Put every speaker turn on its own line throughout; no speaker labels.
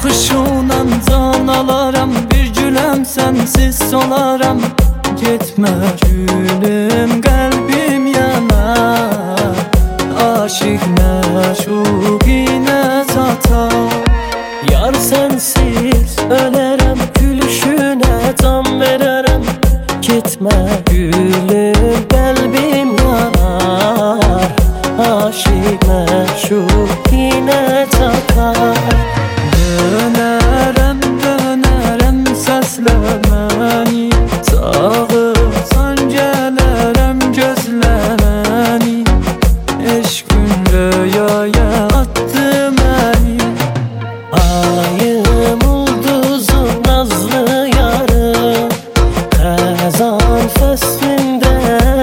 Baxışınla can alaram, bir güləm sensiz solaram. Getmə gülüm, qəlbim yanar, aşiq məşuq yenə çatar. Yar sensiz ölərəm, gülüşünə can verərəm. Getmə gülüm, qəlbim yanar, aşiq məşuq yenə çatar. Dönərəm, dönərəm, səslə məni, çağırsan gələrəm, gözlə məni. Eşqün röyaya attı məni. Ayım, ulduzum, nazlı yarım, xəzan fəslində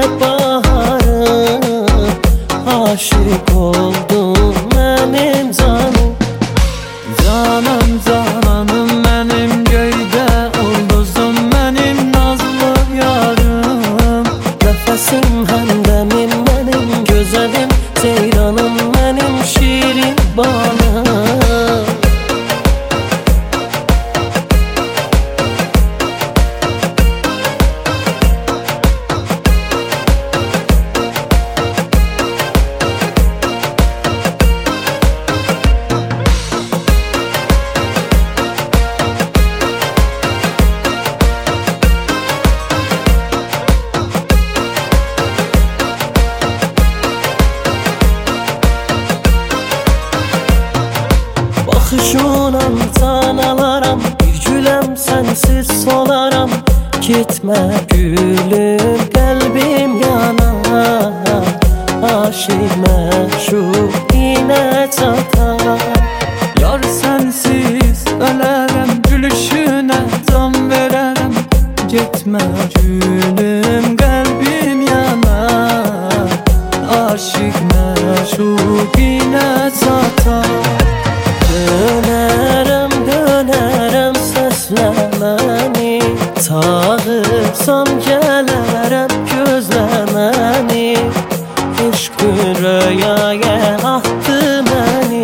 baharım. Aşiq oldum mənim canım. Canım cananım mənim, göydə ulduzum mənim, nazlı yarım. Nəfəsim həmdəmim mənim, gözəlim ceyranım mənim, şirin balım. Baxışınla can alaram, bir güləm sensiz solaram. Getmə gülüm, qəlbim yanar, aşiq məşuq yenə çatar. Yar sensiz ölərəm, gülüşünə can verərəm. Getmə gülüm, qəlbim yanar, aşiq məşuq yenə çatar. Dönərəm, dönərəm, səslə məni, çağırsan gələrəm, gözlə məni. Eşqün röyaya atdı məni.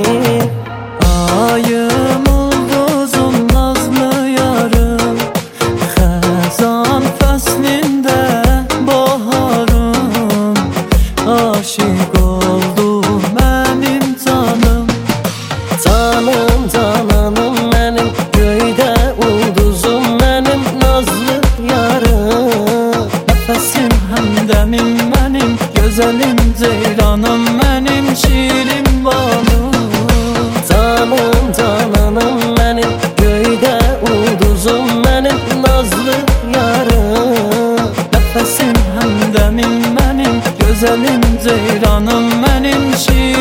Ayım, ulduzum, nazlı yarım, xəzan fəslində baharım. Aşiq oldum mənim canım. Canım cananım mənim, göydə ulduzum mənim, nazlı yarım. Nəfəsim həmdəmim mənim, gözəlim ceyranım mənim, şirin balım. Canım cananım mənim, göydə ulduzum mənim, nazlı yarım. Nəfəsim həmdəmim mənim, gözəlim ceyranım mənim, şirin balım.